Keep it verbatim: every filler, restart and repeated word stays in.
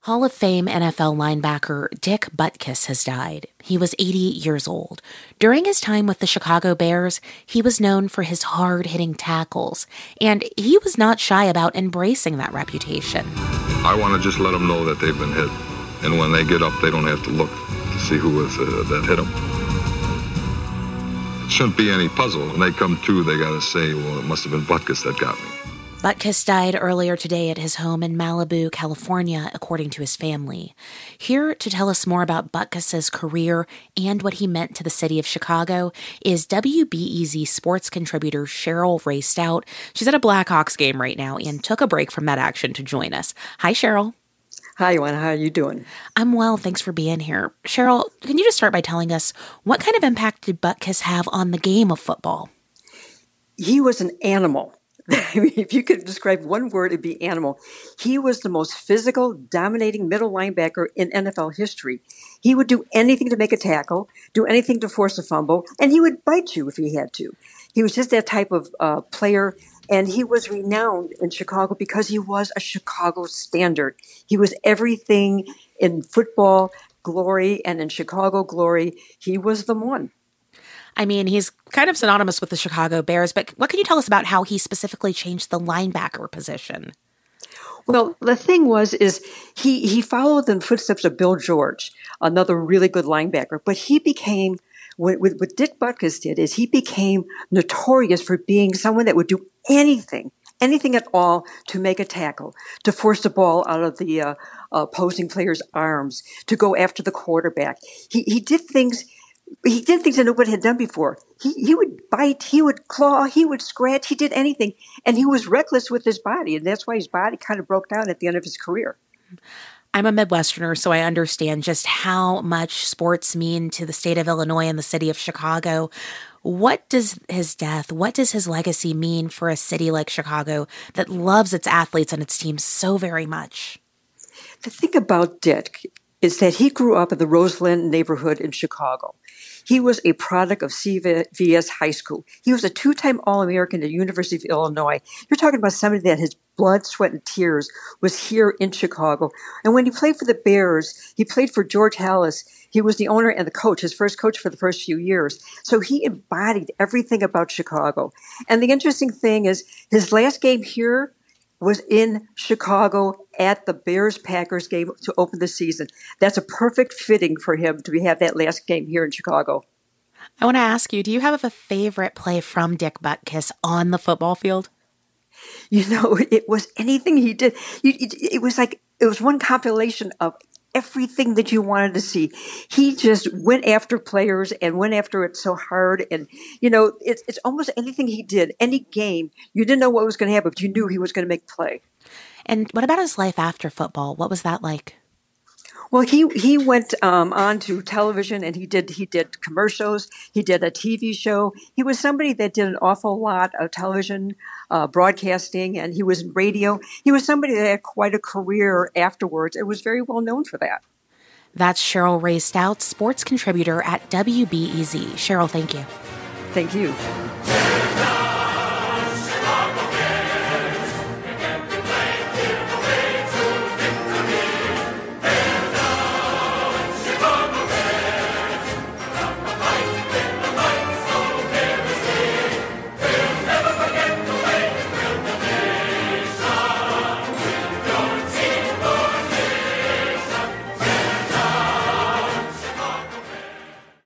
Hall of Fame N F L linebacker Dick Butkus has died. He was eighty years old. During his time with the Chicago Bears, he was known for his hard-hitting tackles, and he was not shy about embracing that reputation. I want to just let them know that they've been hit, and when they get up, they don't have to look to see who was uh, that hit them. It shouldn't be any puzzle. When they come to, they got to say, well, it must have been Butkus that got me. Butkus died earlier today at his home in Malibu, California, according to his family. Here to tell us more about Butkus's career and what he meant to the city of Chicago is W B E Z sports contributor Cheryl Rae Stout. She's at a Blackhawks game right now and took a break from that action to join us. Hi, Cheryl. Hi, Joanna. How are you doing? I'm well. Thanks for being here. Cheryl, can you just start by telling us what kind of impact did Butkus have on the game of football? He was an animal. I mean, if you could describe one word, it'd be animal. He was the most physical, dominating middle linebacker in N F L history. He would do anything to make a tackle, do anything to force a fumble, and he would bite you if he had to. He was just that type of uh, player, and he was renowned in Chicago because he was a Chicago standard. He was everything in football glory and in Chicago glory. He was the one. I mean, he's kind of synonymous with the Chicago Bears, but what can you tell us about how he specifically changed the linebacker position? Well, the thing was, is he, he followed in the footsteps of Bill George, another really good linebacker, but he became, what, what Dick Butkus did is he became notorious for being someone that would do anything, anything at all to make a tackle, to force the ball out of the uh, opposing player's arms, to go after the quarterback. He, he did things... He did things that nobody had done before. He he would bite, he would claw, he would scratch, he did anything. And he was reckless with his body, and that's why his body kind of broke down at the end of his career. I'm a Midwesterner, so I understand just how much sports mean to the state of Illinois and the city of Chicago. What does his death, what does his legacy mean for a city like Chicago that loves its athletes and its teams so very much? The thing about Dick is that he grew up in the Roseland neighborhood in Chicago. He was a product of C V S High School. He was a two-time All-American at the University of Illinois. You're talking about somebody that his blood, sweat, and tears was here in Chicago. And when he played for the Bears, he played for George Halas. He was the owner and the coach, his first coach for the first few years. So he embodied everything about Chicago. And the interesting thing is his last game here was in Chicago at the Bears-Packers game to open the season. That's a perfect fitting for him to have that last game here in Chicago. I want to ask you, do you have a favorite play from Dick Butkus on the football field? You know, it was anything he did. It was like, it was one compilation of everything that you wanted to see. He just went after players and went after it so hard. And, you know, it's, it's almost anything he did, any game, you didn't know what was going to happen, but you knew he was going to make play. And what about his life after football? What was that like? Well, he he went um, on to television, and he did he did commercials. He did a T V show. He was somebody that did an awful lot of television uh, broadcasting, and he was in radio. He was somebody that had quite a career afterwards. It was very well known for that. That's Cheryl Rae Stout, sports contributor at W B E Z. Cheryl, thank you. Thank you.